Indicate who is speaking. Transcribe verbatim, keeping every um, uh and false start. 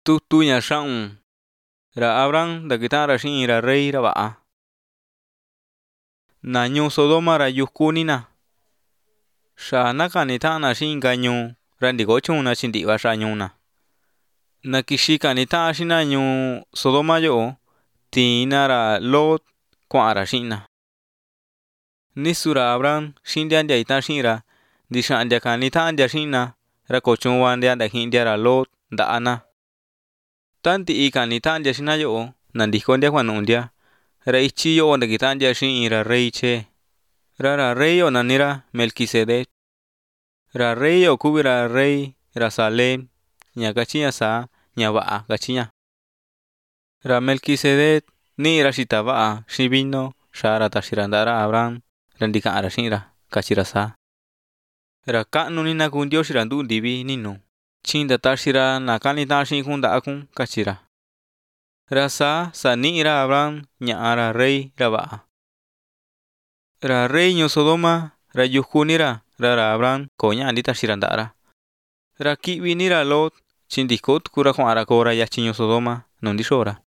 Speaker 1: tutu ña xa'un ra Abraham ndakita ra xiin ra rey ra va'a. Na ñuu Sodoma ra yuku na. Xa nakani ta'ana xiin inka ñuu ra ndiko chuun na chinti'va xa ñuu na. Na kixi kani ta'a xina ñuu Sodoma yo'o tiina ra Lot kua'ara xiina. Nisu ra Abraham xindia ndia ita xi'ira ndixa'ndia kani ta'andia xiina ra kochuunvandia ndaki'ndia ra Lot nda'ana. Tanti'i kani ta'andia xina yo'o nandikondia kuanu'undia ra ichi yo'o ndakita'andia xiin ra rey che. Ra ra rey yo'o nanira Melquisedec. Ra rey yo'o kuvi ra rey ra Salem ña kachiña saa ña va'a kachiña. Ra Melquisedec ni'i ra xita va'a xi vino xa'a ra taxi ra nda'a ra Abraham ra ndika'ara xi'ira kachi ra saa. Ra ka'nu ni na kuu Ndioxi ra ndu'u ndivi ninu. Chi ndataxi ra na kani ta'a xiin kun nda'a kun kachi ra. Ra saa sa ni'i ra Abraham ña'a ra rey ra va'a. Ra rey ñuu Sodoma ra yuku ni ra ra ra Abraham koña nditaxi ra nda'a ra. Ra ki'vi ni ra Lot chi ndiko tuku ra kua'ara koo ra yachi ñuu Sodoma nu ndixoo ra.